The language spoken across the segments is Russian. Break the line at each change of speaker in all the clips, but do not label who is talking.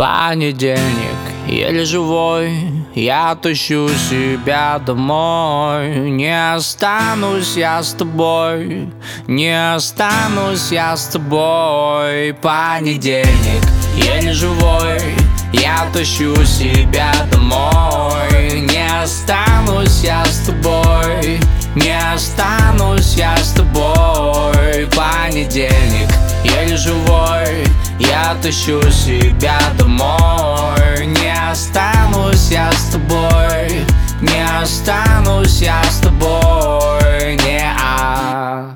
Понедельник, еле живой, я тащу себя домой. Не останусь я с тобой, не останусь я с тобой. Понедельник, еле живой, я тащу себя домой. Не останусь я с тобой, не останусь я с тобой. Понедельник, еле живой, я тащу себя домой. Не останусь я с тобой, не останусь я с тобой, не-а.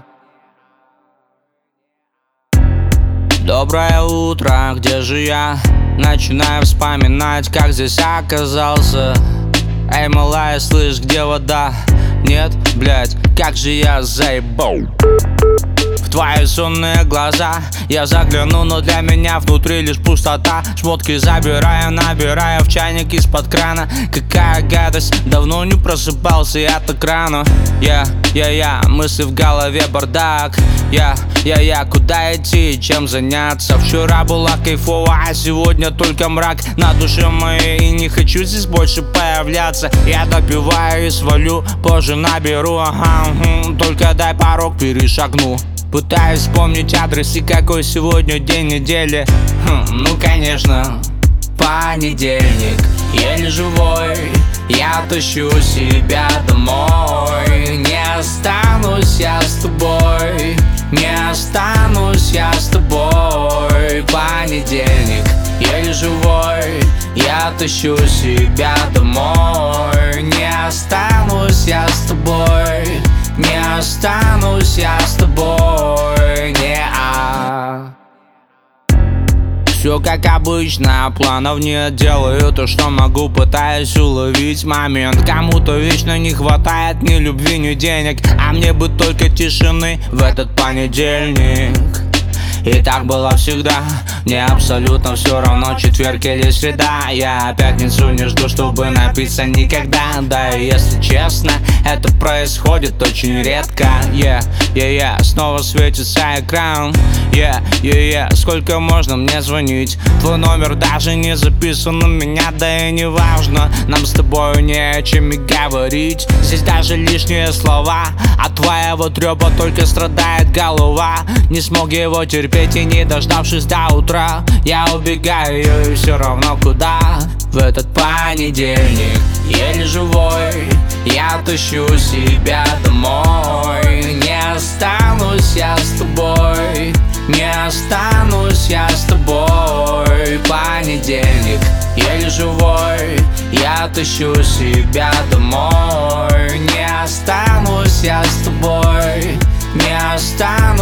Доброе утро, где же я? Начинаю вспоминать, как здесь оказался. Эй, малая, слышь, где вода? Нет, блять, как же я заебал. В твои сонные глаза я загляну, но для меня внутри лишь пустота. Шмотки забираю, набираю в чайник из-под крана. Какая гадость, давно не просыпался я так рано. Я, мысли в голове бардак. Я, куда идти, чем заняться? Вчера была кайфово, а сегодня только мрак на душе моей, и не хочу здесь больше появляться. Я допиваю и свалю, позже наберу, ага, только дай порог перешагну. Пытаюсь вспомнить адрес и какой сегодня день недели. Ну конечно, понедельник, еле живой, я тащу себя домой. Не останусь я с тобой, не останусь я с тобой. Понедельник, еле живой, я тащу себя домой. Не останусь я с тобой, не останусь я с тобой, не-а. Все как обычно, планов нет, делаю то, что могу, пытаюсь уловить момент. Кому-то вечно не хватает ни любви, ни денег, а мне бы только тишины в этот понедельник. И так было всегда, мне абсолютно все равно, четверг или среда. Я пятницу не жду, чтобы напиться никогда. Да и если честно, это происходит очень редко. Снова светится экран. Сколько можно мне звонить? Твой номер даже не записан у меня, да и не важно. Нам с тобой не о чем и говорить. Здесь даже лишние слова, от твоего трёба только страдает голова. Не смог его терпеть и не дождавшись до утра, я убегаю и все равно куда. В этот понедельник, еле живой, я тащу себя домой. Не останусь я с тобой, не останусь я с тобой. Понедельник, еле живой, я тащу себя домой. Не останусь я с тобой, не останусь